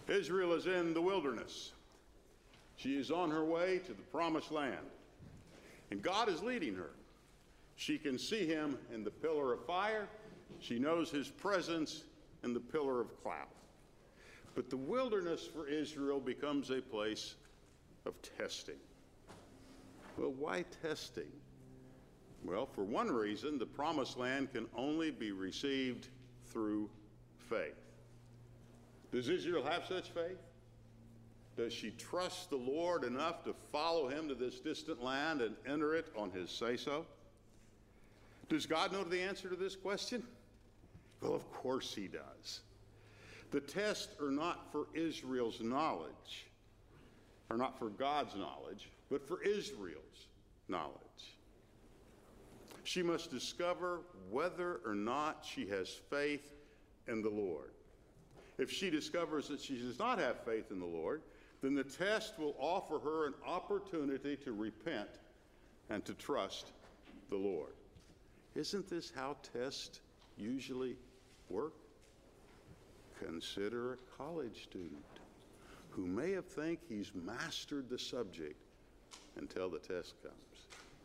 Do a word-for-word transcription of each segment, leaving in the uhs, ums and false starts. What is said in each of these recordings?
Israel is in the wilderness. She is on her way to the promised land. And God is leading her. She can see him in the pillar of fire. She knows his presence in the pillar of cloud. But the wilderness for Israel becomes a place of testing. Well, why testing? Well, for one reason, the promised land can only be received through faith. Does Israel have such faith? Does she trust the Lord enough to follow him to this distant land and enter it on his say-so? Does God know the answer to this question? Well, of course he does. The tests are not for Israel's knowledge, or not for God's knowledge, but for Israel's knowledge. She must discover whether or not she has faith in the Lord. If she discovers that she does not have faith in the Lord, then the test will offer her an opportunity to repent and to trust the Lord. Isn't this how tests usually work? Consider a college student who may have think he's mastered the subject until the test comes.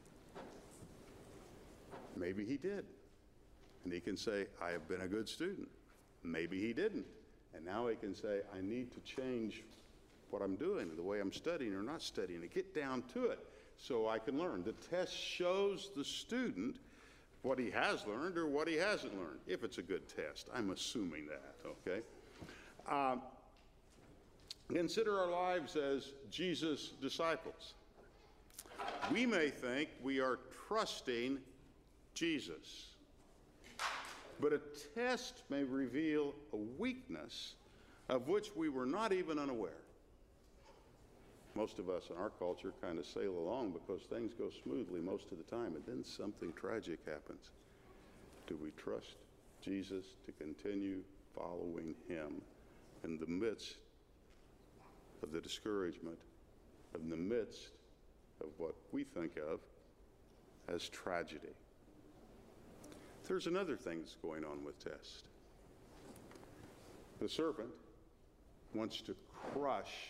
Maybe he did. And he can say, I have been a good student. Maybe he didn't. And now he can say, I need to change what I'm doing, the way I'm studying or not studying, to get down to it so I can learn. The test shows the student what he has learned or what he hasn't learned, if it's a good test. I'm assuming that, okay? Um, consider our lives as Jesus' disciples. We may think we are trusting Jesus. But a test may reveal a weakness of which we were not even unaware. Most of us in our culture kind of sail along because things go smoothly most of the time, and then something tragic happens. Do we trust Jesus to continue following him in the midst of the discouragement, in the midst of what we think of as tragedy? There's another thing that's going on with test. The serpent wants to crush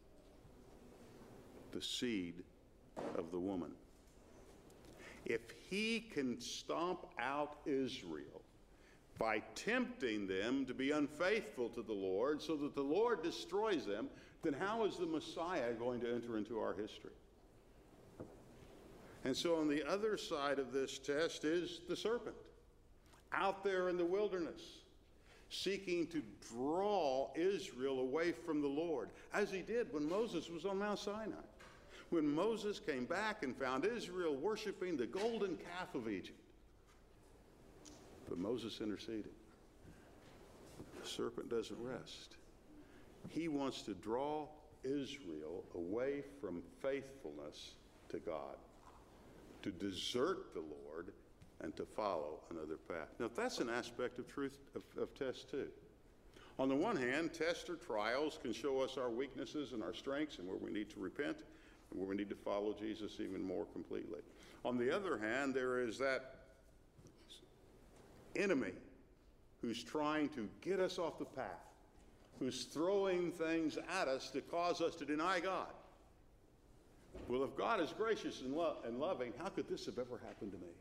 the seed of the woman. If he can stomp out Israel by tempting them to be unfaithful to the Lord so that the Lord destroys them, then how is the Messiah going to enter into our history? And so on the other side of this test is the serpent, out there in the wilderness, seeking to draw Israel away from the Lord, as he did when Moses was on Mount Sinai. When Moses came back and found Israel worshiping the golden calf of Egypt. But Moses interceded. The serpent doesn't rest. He wants to draw Israel away from faithfulness to God, to desert the Lord and to follow another path. Now, that's an aspect of truth of, of test too. On the one hand, tests or trials can show us our weaknesses and our strengths and where we need to repent and where we need to follow Jesus even more completely. On the other hand, there is that enemy who's trying to get us off the path, who's throwing things at us to cause us to deny God. Well, if God is gracious and, lo- and loving, how could this have ever happened to me?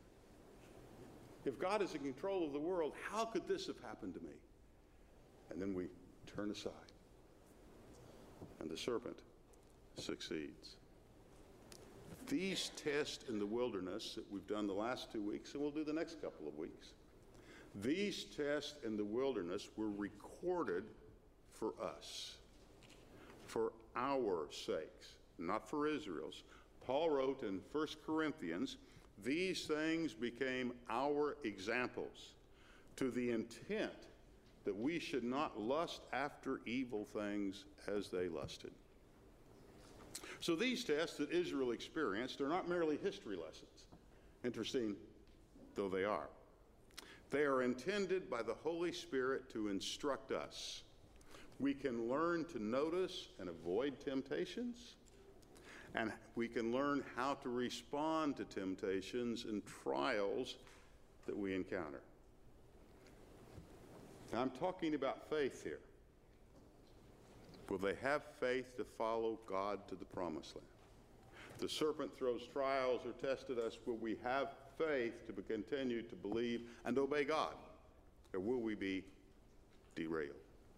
If God is in control of the world, how could this have happened to me? And then we turn aside. And the serpent succeeds. These tests in the wilderness that we've done the last two weeks, and we'll do the next couple of weeks, these tests in the wilderness were recorded for us, for our sakes, not for Israel's. Paul wrote in First Corinthians, these things became our examples, to the intent that we should not lust after evil things as they lusted. So these tests that Israel experienced are not merely history lessons, interesting though they are. They are intended by the Holy Spirit to instruct us. We can learn to notice and avoid temptations, and we can learn how to respond to temptations and trials that we encounter. Now, I'm talking about faith here. Will they have faith to follow God to the promised land? The serpent throws trials or tests at us. Will we have faith to continue to believe and obey God? Or will we be derailed?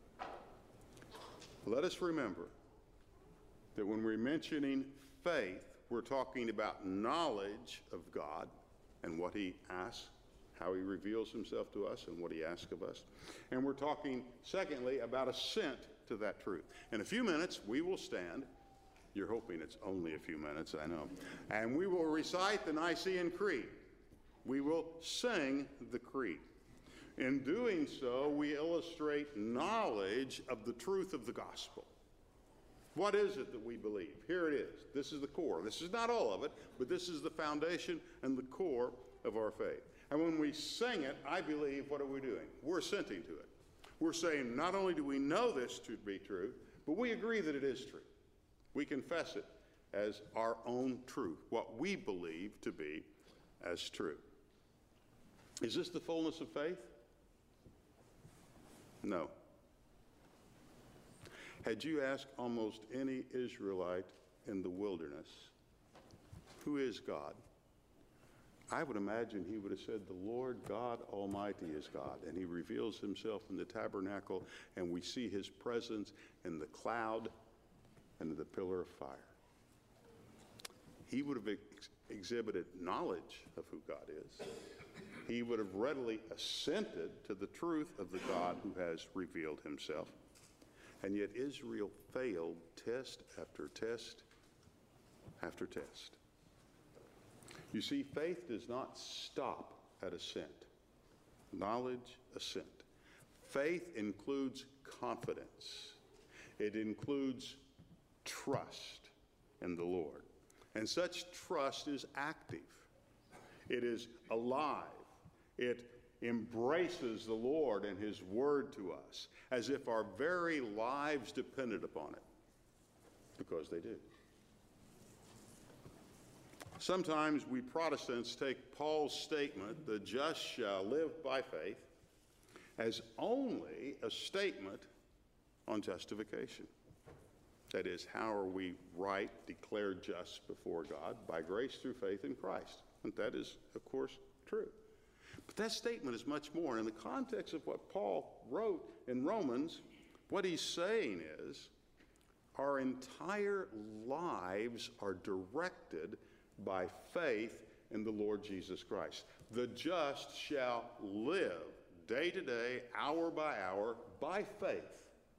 Let us remember that when we're mentioning faith, we're talking about knowledge of God and what he asks, how he reveals himself to us and what he asks of us. And we're talking, secondly, about assent to that truth. In a few minutes, we will stand. You're hoping it's only a few minutes, I know. And we will recite the Nicene Creed. We will sing the creed. In doing so, we illustrate knowledge of the truth of the gospel. What is it that we believe? Here it is. This is the core. This is not all of it, but this is the foundation and the core of our faith. And when we sing it, I believe, what are we doing? We're assenting to it. We're saying not only do we know this to be true, but we agree that it is true. We confess it as our own truth, what we believe to be as true. Is this the fullness of faith? No. Had you asked almost any Israelite in the wilderness, who is God? I would imagine he would have said, the Lord God Almighty is God. And he reveals himself in the tabernacle, and we see his presence in the cloud and in the pillar of fire. He would have ex- exhibited knowledge of who God is. He would have readily assented to the truth of the God who has revealed himself. And yet Israel failed test after test after test. You see, faith does not stop at assent. Knowledge, assent. Faith includes confidence. It includes trust in the Lord. And such trust is active. It is alive. It embraces the Lord and his word to us as if our very lives depended upon it, because they do. Sometimes we Protestants take Paul's statement, the just shall live by faith, as only a statement on justification. That is, how are we right, declared just before God? By grace through faith in Christ. And that is, of course, true. But that statement is much more. In the context of what Paul wrote in Romans, what he's saying is our entire lives are directed by faith in the Lord Jesus Christ. The just shall live day to day, hour by hour, by faith,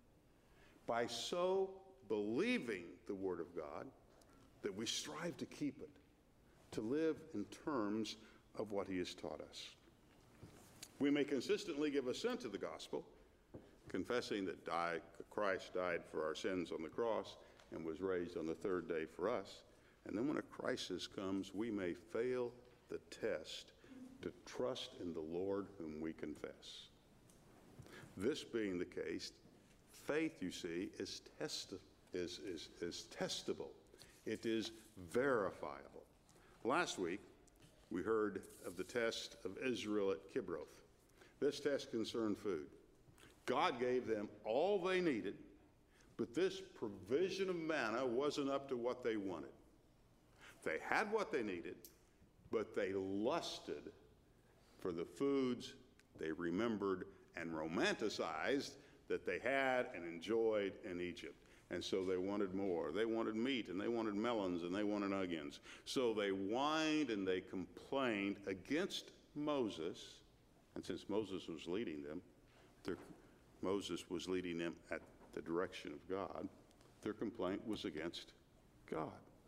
by so believing the Word of God that we strive to keep it, to live in terms of what he has taught us. We may consistently give assent to the gospel, confessing that died, Christ died for our sins on the cross and was raised on the third day for us. And then when a crisis comes, we may fail the test to trust in the Lord whom we confess. This being the case, faith, you see, is, test- is, is, is testable. It is verifiable. Last week, we heard of the test of Israel at Kibroth. This test concerned food. God gave them all they needed, but this provision of manna wasn't up to what they wanted. They had what they needed, but they lusted for the foods they remembered and romanticized that they had and enjoyed in Egypt. And so they wanted more. They wanted meat, and they wanted melons, and they wanted onions. So they whined and they complained against Moses. And since Moses was leading them, their, Moses was leading them at the direction of God, their complaint was against God.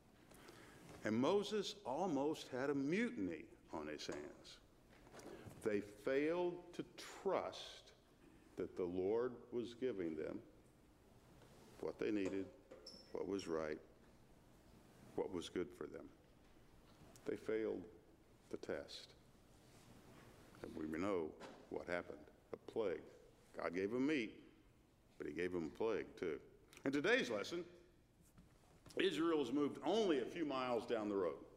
And Moses almost had a mutiny on his hands. They failed to trust that the Lord was giving them what they needed, what was right, what was good for them. They failed the test. And we know what happened, a plague. God gave them meat, but he gave them a plague too. In today's lesson, Israel has moved only a few miles down the road.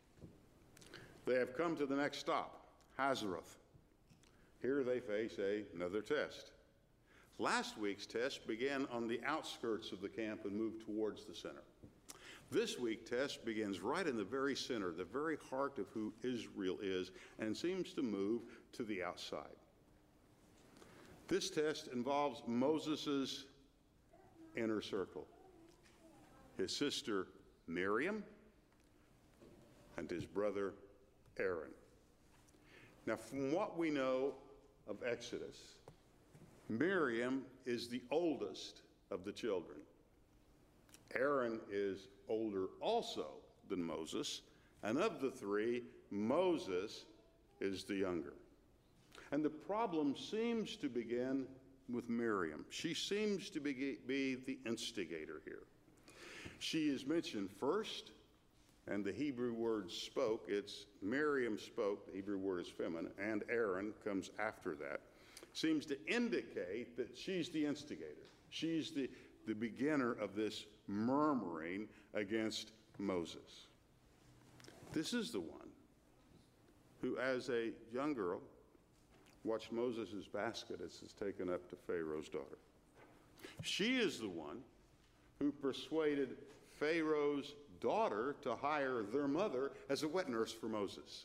They have come to the next stop, Hazeroth. Here they face a, another test. Last week's test began on the outskirts of the camp and moved towards the center. This week's test begins right in the very center, the very heart of who Israel is, and seems to move to the outside. This test involves Moses' inner circle, his sister Miriam, and his brother Aaron. Now, from what we know of Exodus, Miriam is the oldest of the children. Aaron is older also than Moses, and of the three, Moses is the younger. And the problem seems to begin with Miriam. She seems to be, be the instigator here. She is mentioned first, and the Hebrew word spoke. It's Miriam spoke, the Hebrew word is feminine, and Aaron comes after that. Seems to indicate that she's the instigator. She's the, the beginner of this murmuring against Moses. This is the one who, as a young girl, watched Moses' basket as it's taken up to Pharaoh's daughter. She is the one who persuaded Pharaoh's daughter to hire their mother as a wet nurse for Moses.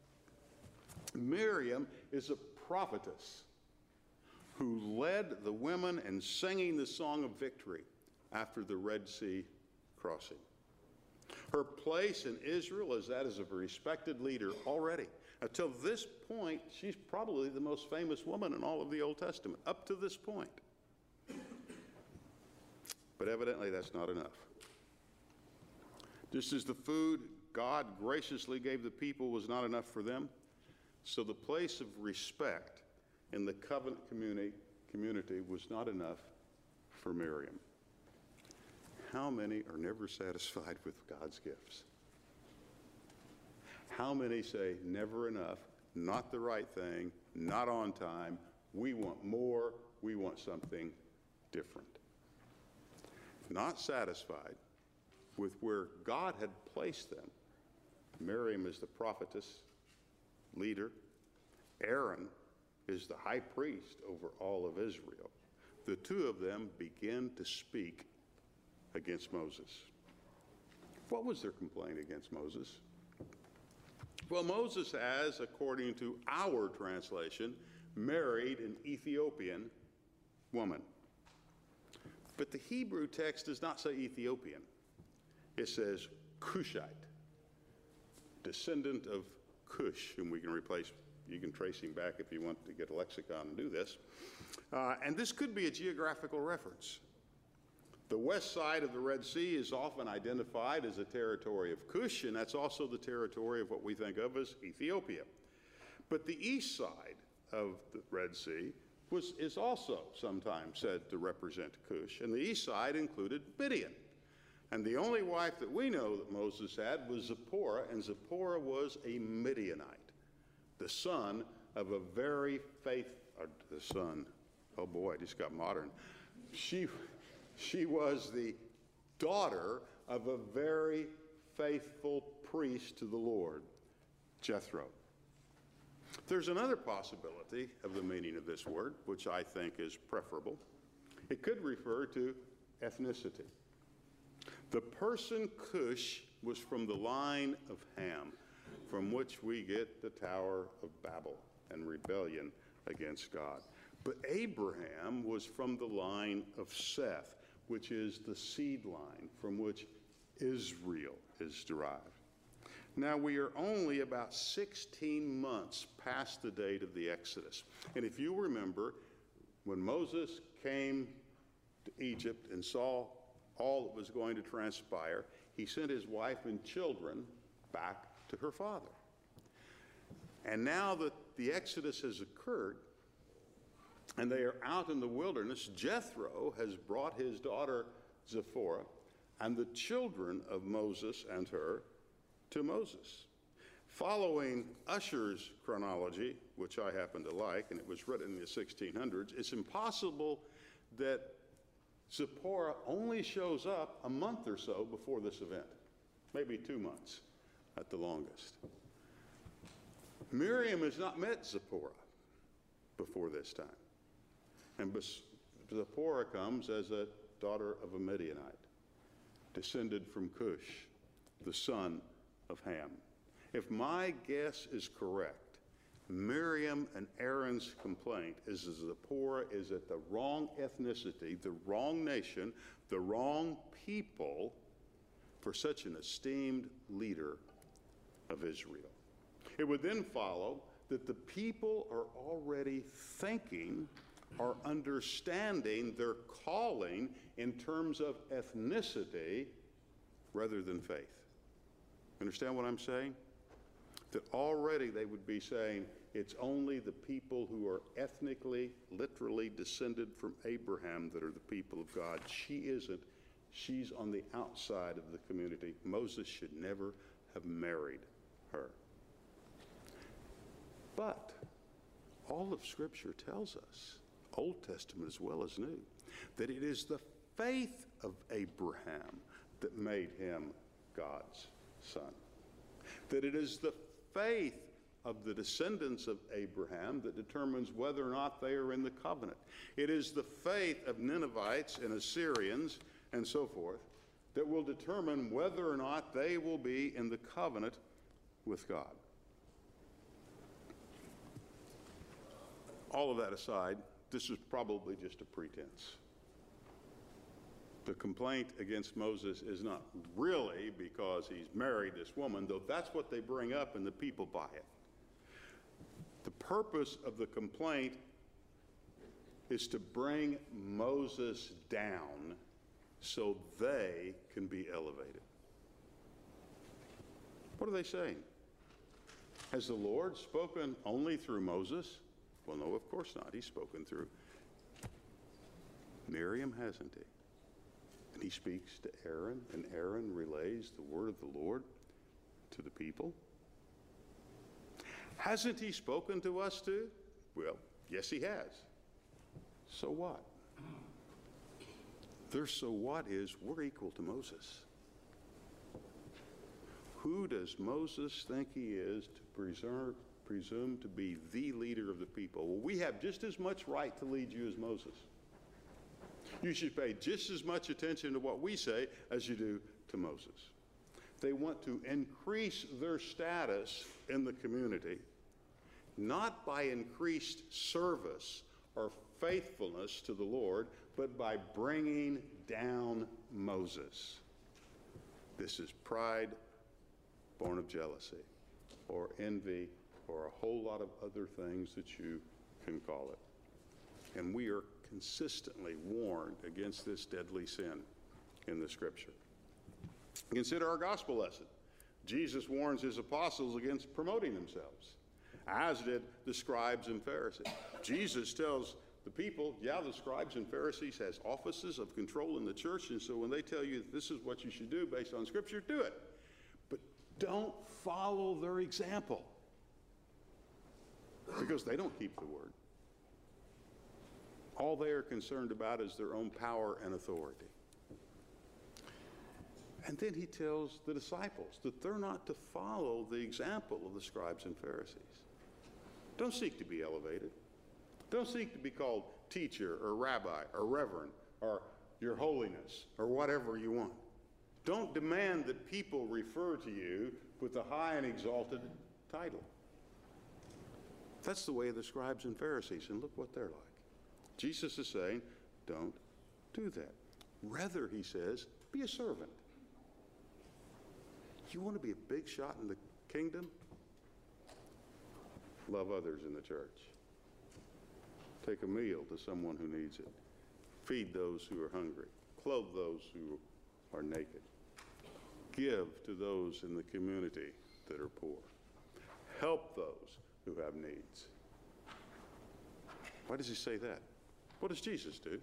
Miriam is a prophetess who led the women in singing the song of victory after the Red Sea crossing. Her place in Israel is that as a respected leader already. Until this point, she's probably the most famous woman in all of the Old Testament, up to this point. But evidently that's not enough. Just as the food God graciously gave the people was not enough for them, so the place of respect in the covenant community, community was not enough for Miriam. How many are never satisfied with God's gifts? How many say, never enough, not the right thing, not on time, we want more, we want something different? Not satisfied with where God had placed them. Miriam is the prophetess, leader. Aaron is the high priest over all of Israel. The two of them begin to speak against Moses. What was their complaint against Moses? Well, Moses has, according to our translation, married an Ethiopian woman. But the Hebrew text does not say Ethiopian. It says Cushite, descendant of Cush, whom we can replace. You can trace him back if you want to get a lexicon and do this. Uh, and this could be a geographical reference. The west side of the Red Sea is often identified as a territory of Cush, and that's also the territory of what we think of as Ethiopia. But the east side of the Red Sea was, is also sometimes said to represent Cush, and the east side included Midian. And the only wife that we know that Moses had was Zipporah, and Zipporah was a Midianite, the son of a very faithful, the son, oh boy, I just got modern. She, she was the daughter of a very faithful priest to the Lord, Jethro. There's another possibility of the meaning of this word, which I think is preferable. It could refer to ethnicity. The person Cush was from the line of Ham, from which we get the Tower of Babel and rebellion against God. But Abraham was from the line of Seth, which is the seed line from which Israel is derived. Now, we are only about sixteen months past the date of the Exodus. And if you remember, when Moses came to Egypt and saw all that was going to transpire, he sent his wife and children back to her father. And now that the Exodus has occurred, and they are out in the wilderness, Jethro has brought his daughter Zipporah and the children of Moses and her to Moses. Following Ussher's chronology, which I happen to like, and it was written in the sixteen hundreds, it's impossible that Zipporah only shows up a month or so before this event, maybe two months at the longest. Miriam has not met Zipporah before this time. And Zipporah comes as a daughter of a Midianite, descended from Cush, the son of Ham. If my guess is correct, Miriam and Aaron's complaint is that Zipporah is at the wrong ethnicity, the wrong nation, the wrong people for such an esteemed leader of Israel. It would then follow that the people are already thinking or understanding their calling in terms of ethnicity rather than faith. Understand what I'm saying? That already they would be saying it's only the people who are ethnically, literally descended from Abraham that are the people of God. She isn't. She's on the outside of the community. Moses should never have married her. But all of Scripture tells us, Old Testament as well as New, that it is the faith of Abraham that made him God's son. That it is the faith of the descendants of Abraham that determines whether or not they are in the covenant. It is the faith of Ninevites and Assyrians and so forth that will determine whether or not they will be in the covenant with God. All of that aside, this is probably just a pretense. The complaint against Moses is not really because he's married this woman, though that's what they bring up and the people buy it. The purpose of the complaint is to bring Moses down so they can be elevated. What are they saying? Has the Lord spoken only through Moses? Well, no, of course not. He's spoken through Miriam, hasn't he? And he speaks to Aaron, and Aaron relays the word of the Lord to the people. Hasn't he spoken to us too? Well, yes, he has. So what? Their so what is we're equal to Moses. Who does Moses think he is to preserve, presume to be the leader of the people? Well, we have just as much right to lead you as Moses. You should pay just as much attention to what we say as you do to Moses. They want to increase their status in the community, not by increased service or faithfulness to the Lord, but by bringing down Moses. This is pride born of jealousy or envy or a whole lot of other things that you can call it. And we are consistently warned against this deadly sin in the Scripture. Consider our gospel lesson. Jesus warns his apostles against promoting themselves, as did the scribes and Pharisees. Jesus tells the people, yeah, the scribes and Pharisees has offices of control in the church, and so when they tell you this is what you should do based on Scripture, do it. But don't follow their example, because they don't keep the word. All they are concerned about is their own power and authority. And then he tells the disciples that they're not to follow the example of the scribes and Pharisees. Don't seek to be elevated. Don't seek to be called teacher or rabbi or reverend or your holiness or whatever you want. Don't demand that people refer to you with a high and exalted title. That's the way of the scribes and Pharisees, and look what they're like. Jesus is saying, don't do that. Rather, he says, be a servant. You want to be a big shot in the kingdom? Love others in the church. Take a meal to someone who needs it. Feed those who are hungry. Clothe those who are naked. Give to those in the community that are poor. Help those who have needs. Why does he say that? What does Jesus do?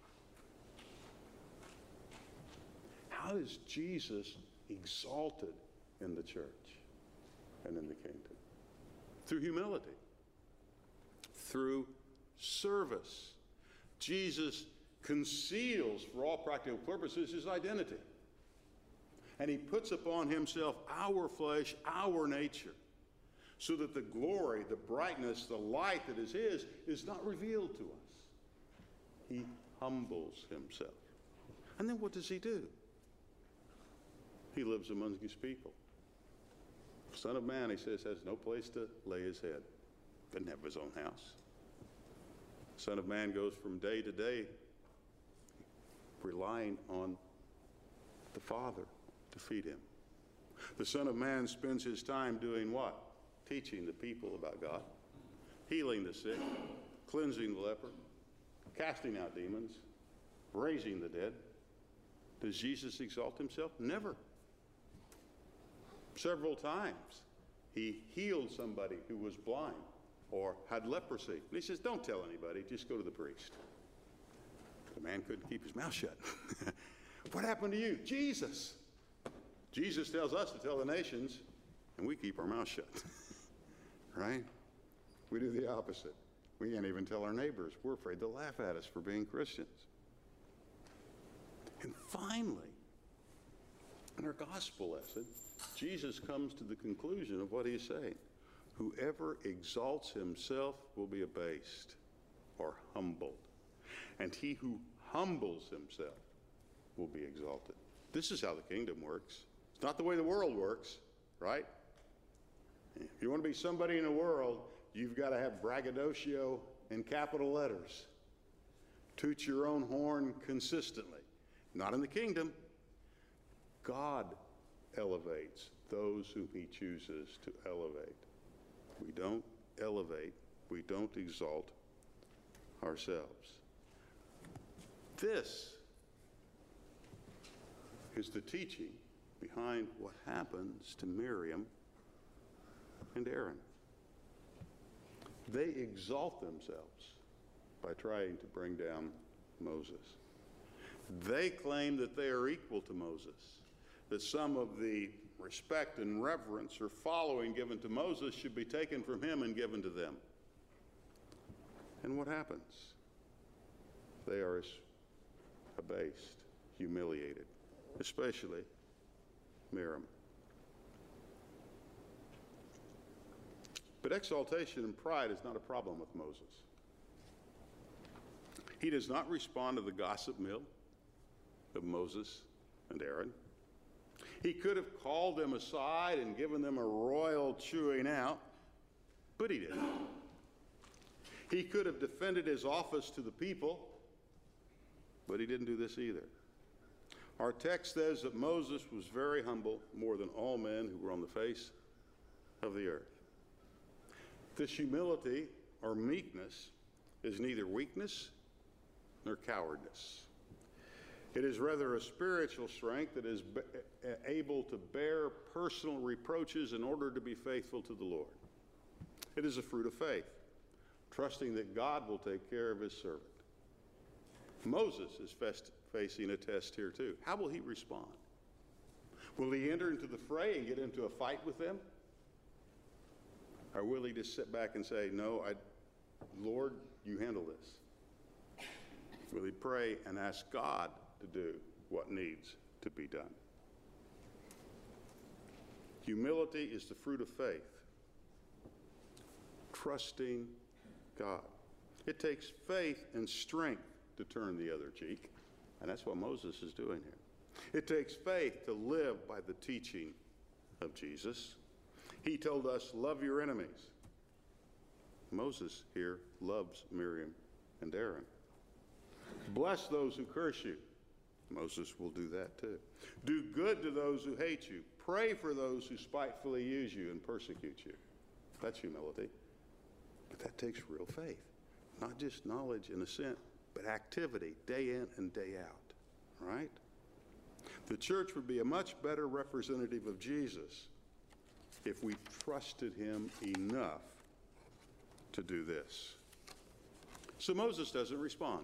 How is Jesus exalted in the church and in the kingdom? Through humility, through service. Jesus conceals, for all practical purposes, his identity. And he puts upon himself our flesh, our nature, so that the glory, the brightness, the light that is his is not revealed to us. He humbles himself. And then what does he do? He lives among his people. Son of Man, he says, has no place to lay his head. Doesn't have his own house. Son of Man goes from day to day relying on the Father to feed him. The Son of Man spends his time doing what? Teaching the people about God, healing the sick, cleansing the leper, casting out demons, raising the dead. Does Jesus exalt himself? Never. Several times he healed somebody who was blind or had leprosy. And he says, don't tell anybody, just go to the priest. The man couldn't keep his mouth shut. What happened to you? Jesus. Jesus tells us to tell the nations, and we keep our mouth shut. Right? We do the opposite. We can't even tell our neighbors. We're afraid they'll laugh at us for being Christians. And finally, in our gospel lesson, Jesus comes to the conclusion of what he's saying. Whoever exalts himself will be abased or humbled. And he who humbles himself will be exalted. This is how the kingdom works. It's not the way the world works, right? If you want to be somebody in the world, you've got to have braggadocio in capital letters. Toot your own horn consistently. Not in the kingdom. God elevates those whom he chooses to elevate. We don't elevate, we don't exalt ourselves. This is the teaching behind what happens to Miriam and Aaron. They exalt themselves by trying to bring down Moses. They claim that they are equal to Moses, that some of the respect and reverence or following given to Moses should be taken from him and given to them. And what happens? They are abased, humiliated, especially Miriam. But exaltation and pride is not a problem with Moses. He does not respond to the gossip mill of Moses and Aaron. He could have called them aside and given them a royal chewing out, but he didn't. He could have defended his office to the people, but he didn't do this either. Our text says that Moses was very humble, more than all men who were on the face of the earth. This humility or meekness is neither weakness nor cowardice. It is rather a spiritual strength that is able to bear personal reproaches in order to be faithful to the Lord. It is a fruit of faith, trusting that God will take care of his servant. Moses is facing a test here too. How will he respond? Will he enter into the fray and get into a fight with them? Or will he just sit back and say, no, I, Lord, you handle this? Will he pray and ask God to do what needs to be done? Humility is the fruit of faith. Trusting God. It takes faith and strength to turn the other cheek, and that's what Moses is doing here. It takes faith to live by the teaching of Jesus. He told us, love your enemies. Moses here loves Miriam and Aaron. Bless those who curse you. Moses will do that too. Do good to those who hate you. Pray for those who spitefully use you and persecute you. That's humility. But that takes real faith. Not just knowledge and assent, but activity day in and day out. Right? The church would be a much better representative of Jesus if we trusted him enough to do this. So Moses doesn't respond.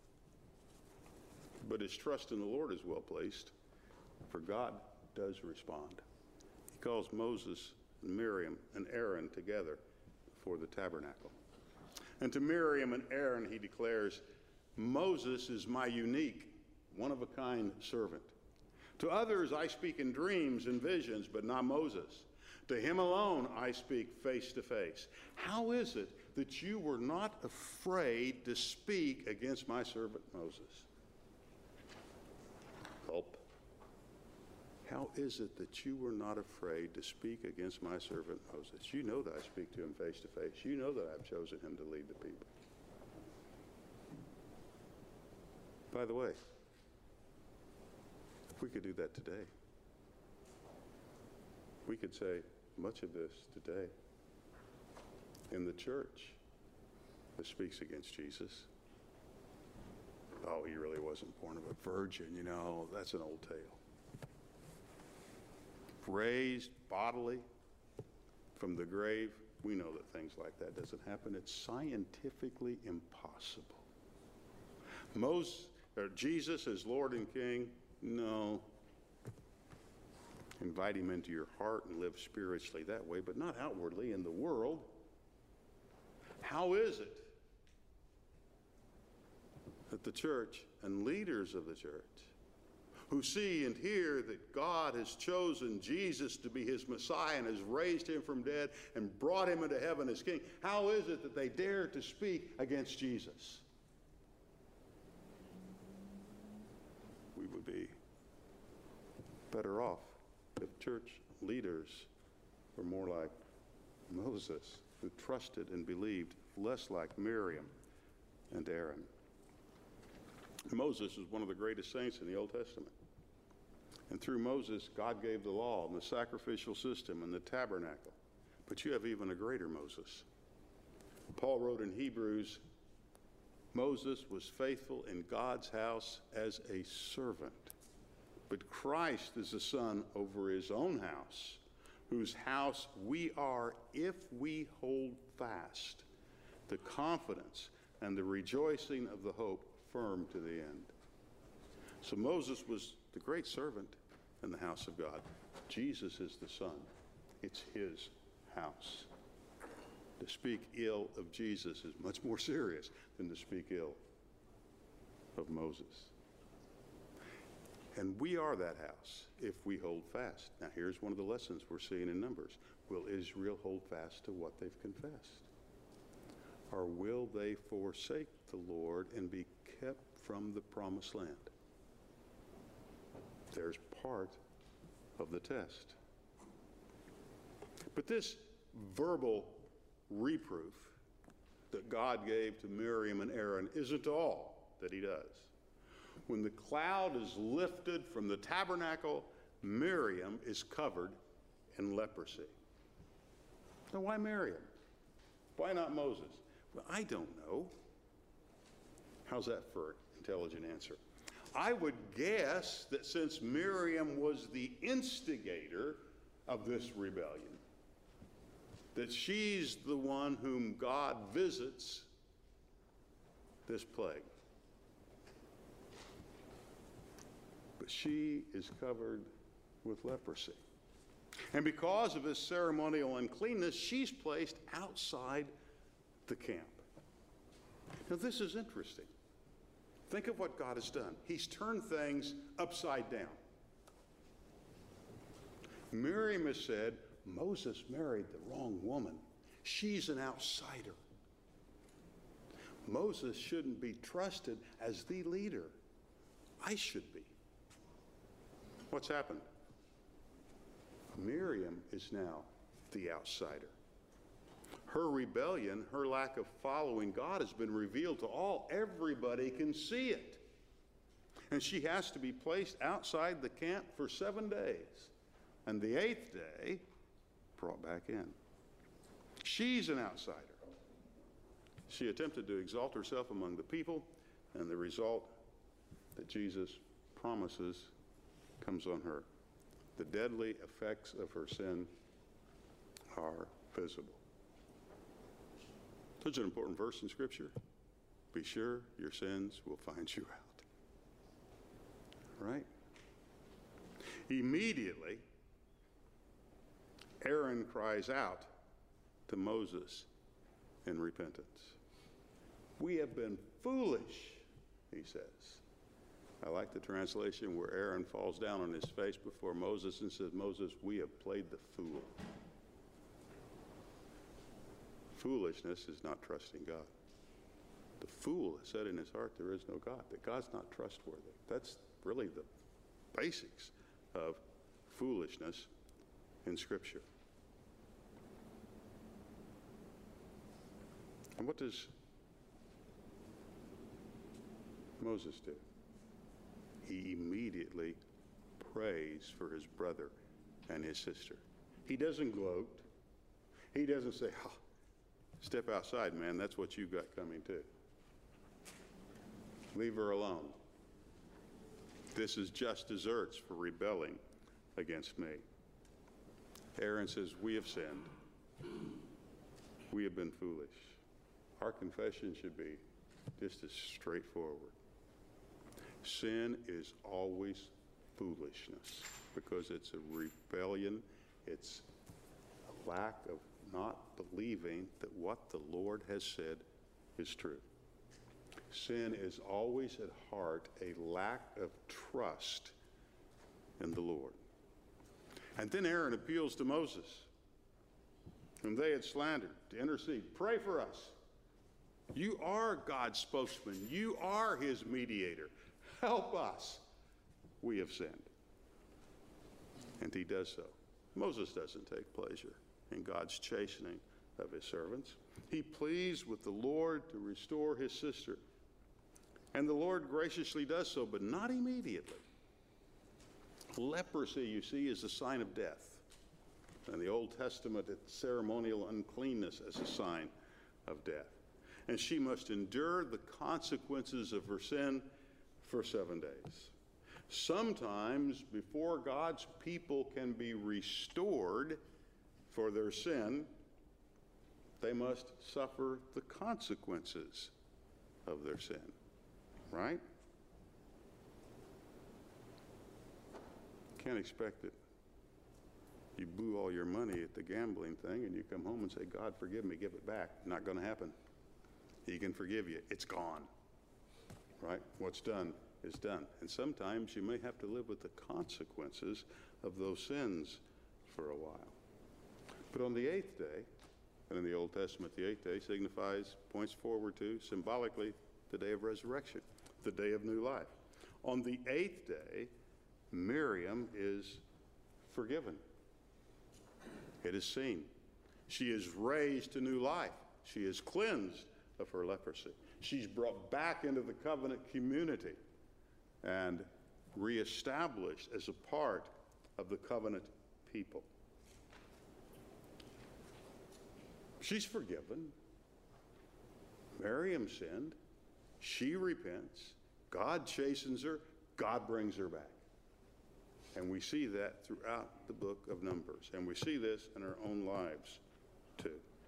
But his trust in the Lord is well placed, for God does respond. He calls Moses and Miriam and Aaron together before the tabernacle. And to Miriam and Aaron he declares, Moses is my unique, one-of-a-kind servant. To others I speak in dreams and visions, but not Moses. To him alone I speak face to face. How is it that you were not afraid to speak against my servant Moses? Culp. How is it that you were not afraid to speak against my servant Moses? You know that I speak to him face to face. You know that I've chosen him to lead the people. By the way, if we could do that today, we could say much of this today in the church that speaks against Jesus. Oh, he really wasn't born of a virgin, you know, that's an old tale. Raised bodily from the grave, we know that things like that doesn't happen. It's scientifically impossible. Moses, or Jesus as Lord and King, no. Invite him into your heart and live spiritually that way, but not outwardly in the world. How is it that the church and leaders of the church who see and hear that God has chosen Jesus to be his Messiah and has raised him from dead and brought him into heaven as king, how is it that they dare to speak against Jesus? We would be better off if church leaders were more like Moses, who trusted and believed, less like Miriam and Aaron. Moses is one of the greatest saints in the Old Testament. And through Moses, God gave the law and the sacrificial system and the tabernacle. But you have even a greater Moses. Paul wrote in Hebrews, Moses was faithful in God's house as a servant. But Christ is the son over his own house, whose house we are if we hold fast the confidence and the rejoicing of the hope firm to the end. So Moses was the great servant in the house of God. Jesus is the son. It's his house. To speak ill of Jesus is much more serious than to speak ill of Moses. And we are that house if we hold fast. Now here's one of the lessons we're seeing in Numbers. Will Israel hold fast to what they've confessed? Or will they forsake the Lord and be kept from the promised land? There's part of the test. But this verbal reproof that God gave to Miriam and Aaron isn't all that he does. When the cloud is lifted from the tabernacle, Miriam is covered in leprosy. Now, why Miriam? Why not Moses? Well, I don't know. How's that for an intelligent answer? I would guess that since Miriam was the instigator of this rebellion, that she's the one whom God visits this plague. But she is covered with leprosy. And because of his ceremonial uncleanness, she's placed outside the camp. Now, this is interesting. Think of what God has done. He's turned things upside down. Miriam has said, Moses married the wrong woman. She's an outsider. Moses shouldn't be trusted as the leader. I should be. What's happened? Miriam is now the outsider. Her rebellion, her lack of following God has been revealed to all. Everybody can see it. And she has to be placed outside the camp for seven days. And the eighth day, brought back in. She's an outsider. She attempted to exalt herself among the people, and the result that Jesus promises comes on her. The deadly effects of her sin are visible. Such an important verse in Scripture. Be sure your sins will find you out. Right? Immediately, Aaron cries out to Moses in repentance. We have been foolish, he says. I like the translation where Aaron falls down on his face before Moses and says, Moses, we have played the fool. Foolishness is not trusting God. The fool has said in his heart there is no God, that God's not trustworthy. That's really the basics of foolishness in Scripture. And what does Moses do? He immediately prays for his brother and his sister. He doesn't gloat. He doesn't say, oh, step outside, man, that's what you've got coming too. Leave her alone. This is just desserts for rebelling against me. Aaron says, we have sinned. We have been foolish. Our confession should be just as straightforward. Sin is always foolishness because it's a rebellion. It's a lack of not believing that what the Lord has said is true. Sin is always at heart a lack of trust in the Lord. And then Aaron appeals to Moses, whom they had slandered, to intercede. Pray for us. You are God's spokesman. You are his mediator. Help us. We have sinned. And he does so. Moses doesn't take pleasure in God's chastening of his servants. He pleads with the Lord to restore his sister. And the Lord graciously does so, but not immediately. Leprosy, you see, is a sign of death. In the Old Testament, it's ceremonial uncleanness as a sign of death. And she must endure the consequences of her sin for seven days. Sometimes, before God's people can be restored for their sin, they must suffer the consequences of their sin. Right? Can't expect that you blew all your money at the gambling thing and you come home and say, God, forgive me, give it back. Not going to happen. He can forgive you. It's gone. Right? What's done is done. And sometimes you may have to live with the consequences of those sins for a while. But on the eighth day, and in the Old Testament, the eighth day signifies, points forward to, symbolically, the day of resurrection, the day of new life. On the eighth day, Miriam is forgiven. It is seen. She is raised to new life. She is cleansed of her leprosy. She's brought back into the covenant community and reestablished as a part of the covenant people. She's forgiven. Miriam sinned. She repents. God chastens her. God brings her back. And we see that throughout the book of Numbers. And we see this in our own lives, too.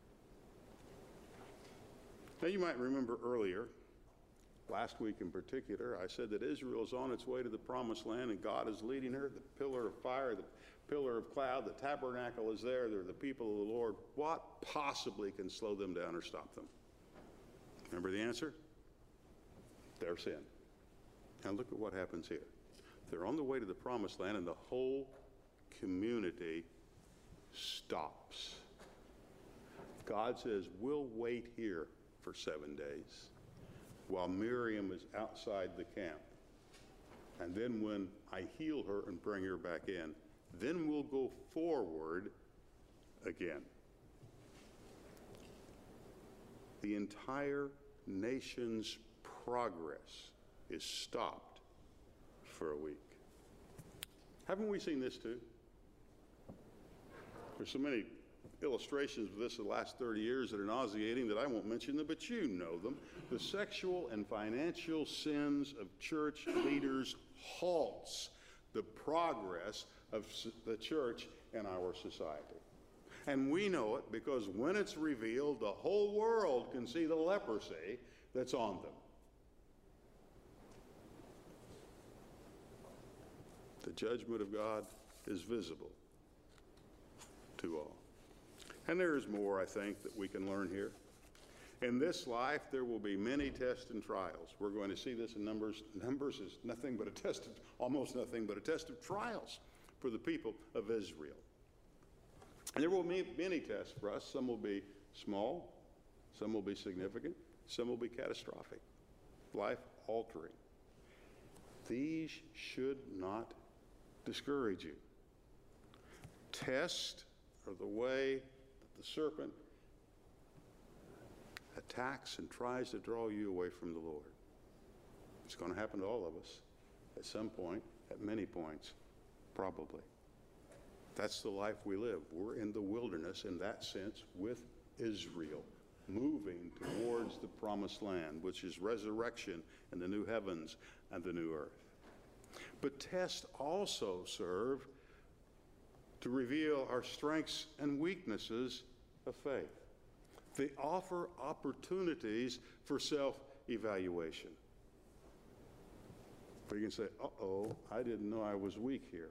Now, you might remember earlier, last week in particular, I said that Israel is on its way to the promised land and God is leading her. The pillar of fire, the pillar of cloud, the tabernacle is there. They're the people of the Lord. What possibly can slow them down or stop them? Remember the answer? Their sin. Now look at what happens here. They're on the way to the promised land and the whole community stops. God says, we'll wait here for seven days while Miriam is outside the camp. And then when I heal her and bring her back in, then we'll go forward again. The entire nation's progress is stopped for a week. Haven't we seen this too? There's so many illustrations of this in the last thirty years that are nauseating that I won't mention them, but you know them. The sexual and financial sins of church leaders halts the progress of the church in our society. And we know it because when it's revealed, the whole world can see the leprosy that's on them. The judgment of God is visible to all. And there is more, I think, that we can learn here. In this life, there will be many tests and trials. We're going to see this in Numbers. Numbers is nothing but a test of, almost nothing but a test of trials for the people of Israel. And there will be many tests for us. Some will be small, Some will be significant. Some will be catastrophic, life-altering. These should not discourage you. Tests are the way that the serpent attacks and tries to draw you away from the Lord. It's going to happen to all of us at some point, at many points, probably. That's the life we live. We're in the wilderness in that sense with Israel, moving towards the promised land, which is resurrection and the new heavens and the new earth. But tests also serve to reveal our strengths and weaknesses of faith. They offer opportunities for self-evaluation. But you can say, uh-oh, I didn't know I was weak here.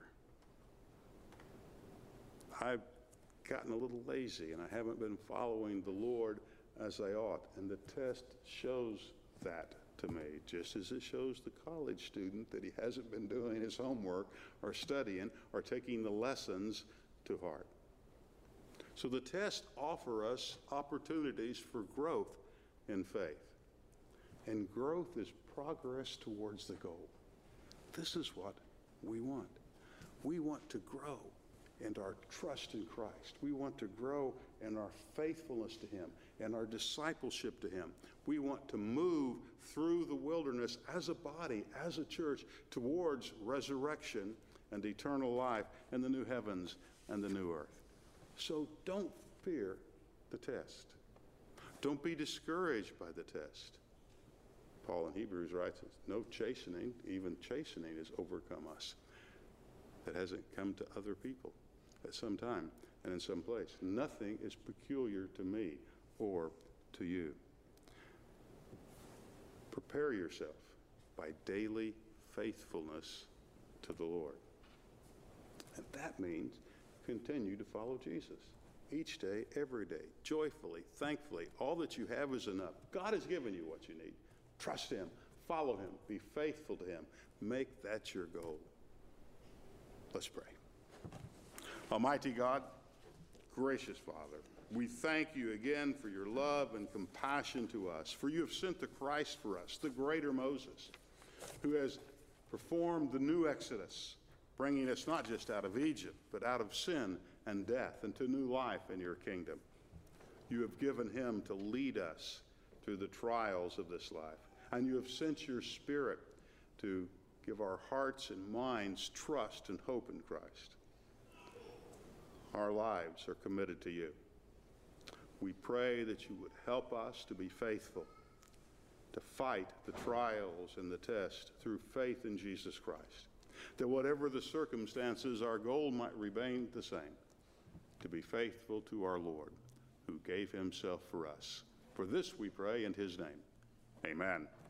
I've gotten a little lazy and I haven't been following the Lord as I ought. And the test shows that to me, just as it shows the college student that he hasn't been doing his homework or studying or taking the lessons to heart. So the tests offer us opportunities for growth in faith. And growth is progress towards the goal. This is what we want. We want to grow in our trust in Christ. We want to grow in our faithfulness to him and our discipleship to him. We want to move through the wilderness as a body, as a church, towards resurrection and eternal life and the new heavens and the new earth. So don't fear the test. Don't be discouraged by the test. Paul in Hebrews writes, no chastening, even chastening has overcome us. That hasn't come to other people at some time and in some place. Nothing is peculiar to me or to you. Prepare yourself by daily faithfulness to the Lord. And that means continue to follow Jesus each day, every day, joyfully, thankfully. All that you have is enough. God has given you what you need. Trust him, follow him, be faithful to him. Make that your goal. Let's pray. Almighty God, gracious Father, we thank you again for your love and compassion to us, for you have sent the Christ for us, the greater Moses, who has performed the new Exodus, bringing us not just out of Egypt, but out of sin and death into new life in your kingdom. You have given him to lead us through the trials of this life, and you have sent your Spirit to give our hearts and minds trust and hope in Christ. Our lives are committed to you. We pray that you would help us to be faithful, to fight the trials and the test through faith in Jesus Christ. That whatever the circumstances, our goal might remain the same, to be faithful to our Lord, who gave himself for us. For this we pray in his name. Amen.